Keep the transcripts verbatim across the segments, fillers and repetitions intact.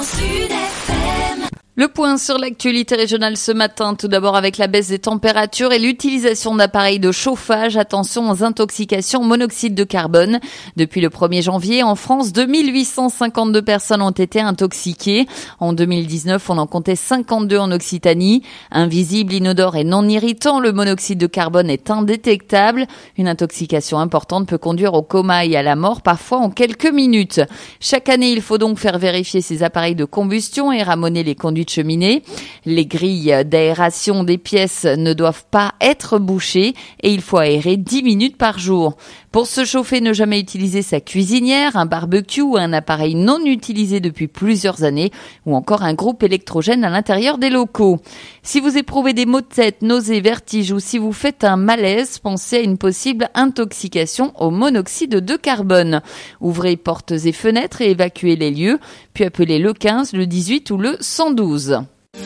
Sud F M. Le point sur l'actualité régionale ce matin, tout d'abord avec la baisse des températures et l'utilisation d'appareils de chauffage. Attention aux intoxications au monoxyde de carbone. Depuis le premier janvier, en France, deux mille huit cent cinquante-deux personnes ont été intoxiquées. En deux mille dix-neuf, on en comptait cinquante-deux en Occitanie. Invisible, inodore et non irritant, le monoxyde de carbone est indétectable. Une intoxication importante peut conduire au coma et à la mort, parfois en quelques minutes. Chaque année, il faut donc faire vérifier ces appareils de combustion et ramoner les conduits de cheminée. Les grilles d'aération des pièces ne doivent pas être bouchées et il faut aérer dix minutes par jour. Pour se chauffer, ne jamais utiliser sa cuisinière, un barbecue ou un appareil non utilisé depuis plusieurs années ou encore un groupe électrogène à l'intérieur des locaux. Si vous éprouvez des maux de tête, nausées, vertiges ou si vous faites un malaise, pensez à une possible intoxication au monoxyde de carbone. Ouvrez portes et fenêtres et évacuez les lieux, puis appelez le quinze, le dix-huit ou le cent douze.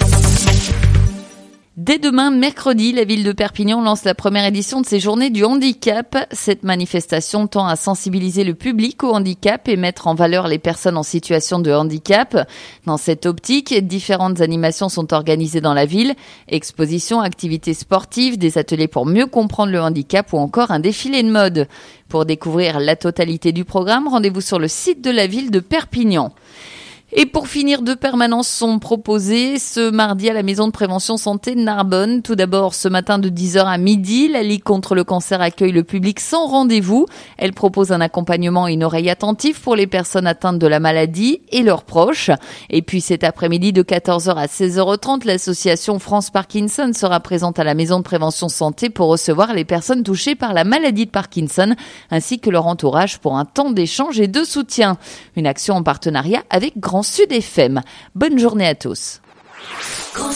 Dès demain, mercredi, la ville de Perpignan lance la première édition de ses journées du handicap. Cette manifestation tend à sensibiliser le public au handicap et mettre en valeur les personnes en situation de handicap. Dans cette optique, différentes animations sont organisées dans la ville. Expositions, activités sportives, des ateliers pour mieux comprendre le handicap ou encore un défilé de mode. Pour découvrir la totalité du programme, rendez-vous sur le site de la ville de Perpignan. Et pour finir, deux permanences sont proposées ce mardi à la Maison de Prévention Santé de Narbonne. Tout d'abord, ce matin de dix heures à midi, la Ligue contre le cancer accueille le public sans rendez-vous. Elle propose un accompagnement et une oreille attentive pour les personnes atteintes de la maladie et leurs proches. Et puis cet après-midi de quatorze heures à seize heures trente, l'association France Parkinson sera présente à la Maison de Prévention Santé pour recevoir les personnes touchées par la maladie de Parkinson ainsi que leur entourage pour un temps d'échange et de soutien. Une action en partenariat avec Grand Sud F M. Bonne journée à tous.